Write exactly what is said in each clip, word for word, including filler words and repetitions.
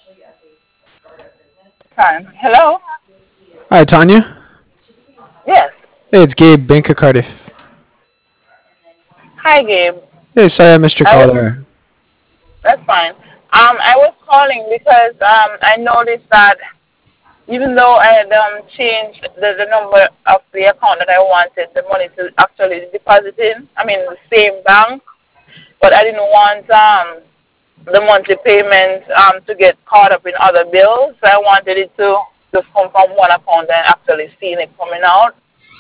Fine. Hello? Hi, Tanya. Yes. Hey, it's Gabe, Bank of Cardiff. Hi, Gabe. Hey, sorry I missed your I call was, there. that's fine. Um, I was calling because um, I noticed that even though I had um, changed the, the number of the account that I wanted the money to actually deposit in, I mean, the same bank, but I didn't want um, the monthly payment um, to get caught up in other bills. I wanted it to just come from one account and actually seeing it coming out.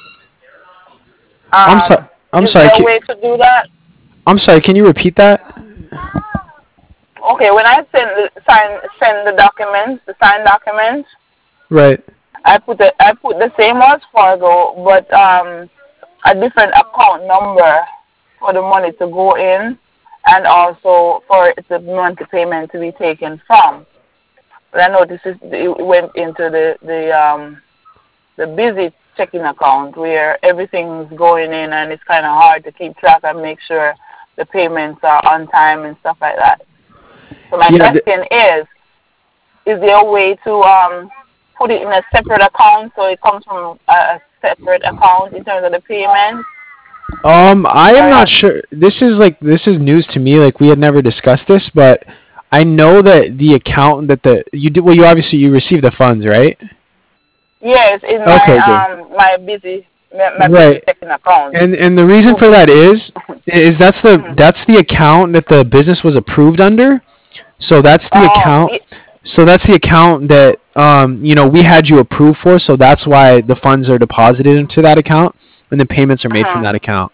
I'm sorry. Um, I'm is sorry. there a Can, way to do that? I'm sorry. Can you repeat that? Okay, when I send the sign send the documents, the signed documents, Right. I put the I put the same as Fargo, but um a different account number for the money to go in, and also for the monthly payment to be taken from. But I noticed it it went into the the um the busy checking account where everything's going in, and it's kind of hard to keep track and make sure the payments are on time and stuff like that. So my Yeah. th- question is, is there a way to um put it in a separate account so it comes from a, a separate account in terms of the payment? Um, I am I not have, sure. This is like this is news to me. Like we had never discussed this, but I know that the account that the you did. Well, you obviously you received the funds, right? yes, in my Okay, good. um my busy my, my busy Right. checking account. And and the reason Too for that busy. is is that's the Mm. that's the account that the business was approved under. So that's the Oh, account. y- So that's the account that um, you know we had you approved for. So that's why the funds are deposited into that account, and the payments are made from uh-huh. that account.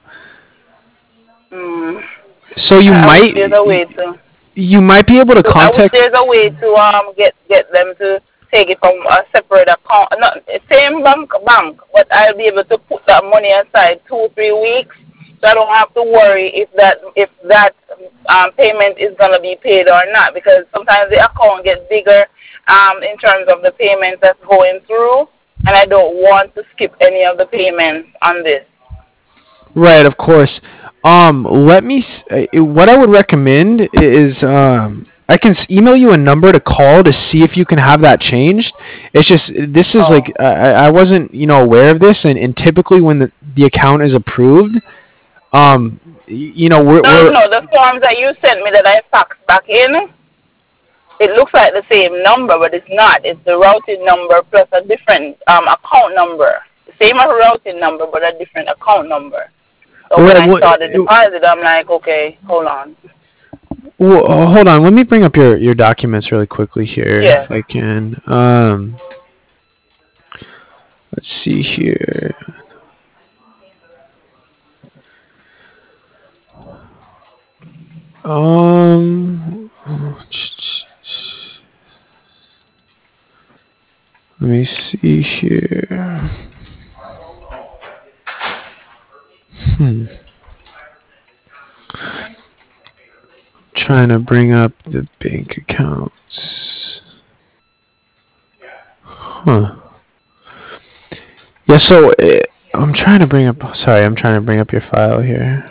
Mm. So you I, I wish might there's a way to. you might be able to So I wish contact. there's a way to um get get them to take it from a separate account, not same bank bank, but I'll be able to put that money aside two three weeks, so I don't have to worry if that if that um, payment is gonna be paid or not, because sometimes the account gets bigger um in terms of the payments that's going through, and I don't want to skip any of the payments on this. Right, of course. Um, let me. s- uh, What I would recommend is um, I can s- email you a number to call to see if you can have that changed. It's just this is like Oh. I, I I wasn't you know aware of this, and, and typically when the, the account is approved, um, y- you know we're, No, no, we're no. The forms that you sent me that I faxed back in, it looks like the same number, but it's not. It's the routing number plus a different um, account number. The same as routing number, but a different account number. So when right. I What? saw the deposit, I'm like, okay, hold on. Well, uh, hold on. Let me bring up your, your documents really quickly here, Yes. if I can. Um, let's see here. Um, let me see here. Hmm. Trying to bring up the bank accounts. Huh. Yeah. So uh, I'm trying to bring up. Sorry, I'm trying to bring up your file here.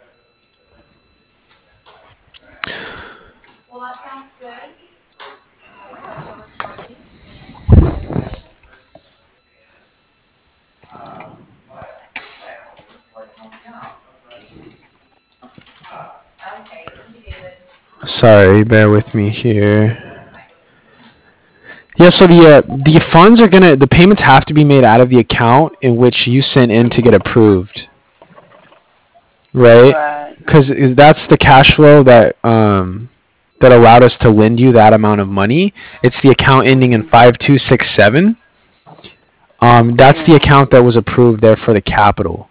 Sorry, bear with me here. Yeah, so the uh, the funds are gonna the payments have to be made out of the account in which you sent in to get approved, right? Right. Because that's the cash flow that um that allowed us to lend you that amount of money. It's the account ending in Mhm. five two six seven. Um, that's the Mhm. account that was approved there for the capital.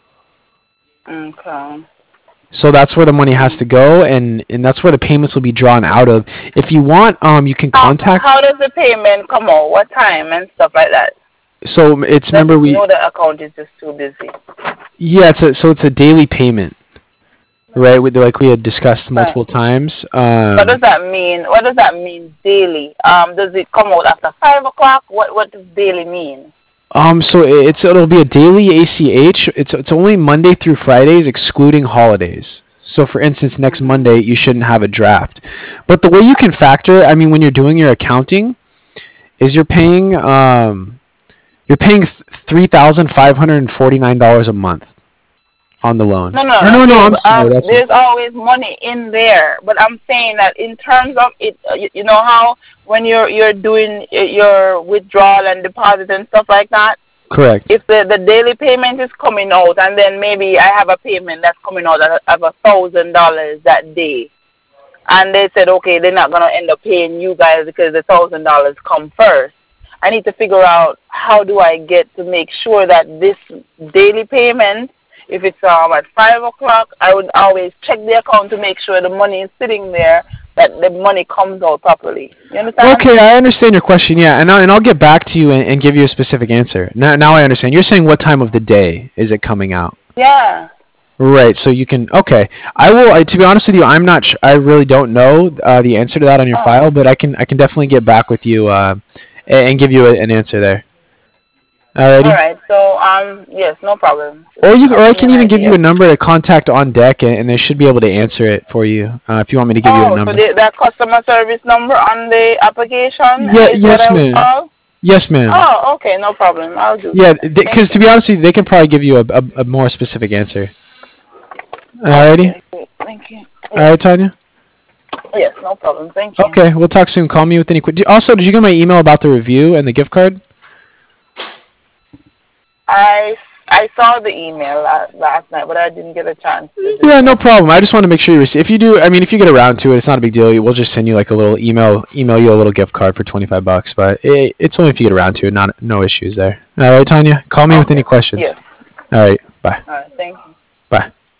Okay. So that's where the money has Mm. to go, and and that's where the payments will be drawn out of. If you want, um, you can How contact. how does the payment come out? What time and stuff like that? So it's I remember just we know the account is just too busy. yeah, it's a, so it's a daily payment. Right, with like we had discussed Right. multiple times. What does Um, that mean? What does that mean daily? Um, does it come out after five o'clock? What what does daily mean? um, so it's it'll be a daily A C H. It's it's only Monday through Fridays, excluding holidays. So, for instance, next Monday you shouldn't have a draft. But the way you can factor, I mean, when you're doing your accounting, is you're paying um, you're paying three thousand five hundred and forty nine dollars a month on the loan. No, no, Or no, no. I'm sorry. um, That's there's always money in there, but I'm saying that in terms of it, uh, you, you know how when you're you're doing uh, your withdrawal and deposit and stuff like that, correct. if the the daily payment is coming out, and then maybe I have a payment that's coming out of of a thousand dollars that day, and they said, okay, they're not gonna end up paying you guys because the thousand dollars come first. I need to figure out how do I get to make sure that this daily payment, if it's um, at five o'clock, I would always check the account to make sure the money is sitting there, that the money comes out properly. You understand? Okay, I understand your question. Yeah, and I, and I'll get back to you and, and give you a specific answer. Now, now I understand. You're saying what time of the day is it coming out? Yeah. Right. So you can. Okay. I will. I, to be honest with you, I'm not. Sh- I really don't know uh, the answer to that on your Oh. file, but I can. I can definitely get back with you uh, and, and give you a, an answer there. Alrighty. All right. So um, yes, no problem. Or you, or I I'll can give even an give you idea. a number to contact on deck, and, and they should be able to answer it for you. Uh, if you want me to give you a Oh, number. so the, that customer service number on the application Yeah. is Yes, what I would ma'am. call? Yes, ma'am. Oh, okay, no problem. I'll do Yeah, that. because Thank to you. be honest with you, they can probably give you a, a, a more specific answer. Alrighty. Okay, great. Thank you. All right, Tanya. Yes, no problem. Thank you. Okay, we'll talk soon. Call me with any. que- Also, did you get my email about the review and the gift card? I, I saw the email last, last night, but I didn't get a chance to do Yeah, no it. problem. I just want to make sure you receive. If you do, I mean, if you get around to it, it's not a big deal. We'll just send you like a little email, email you a little gift card for twenty five bucks. But it, it's only if you get around to it. Not no issues there. All right, Tanya. Call me with Okay. any questions. Yes. All right. Bye. All right. Thank you.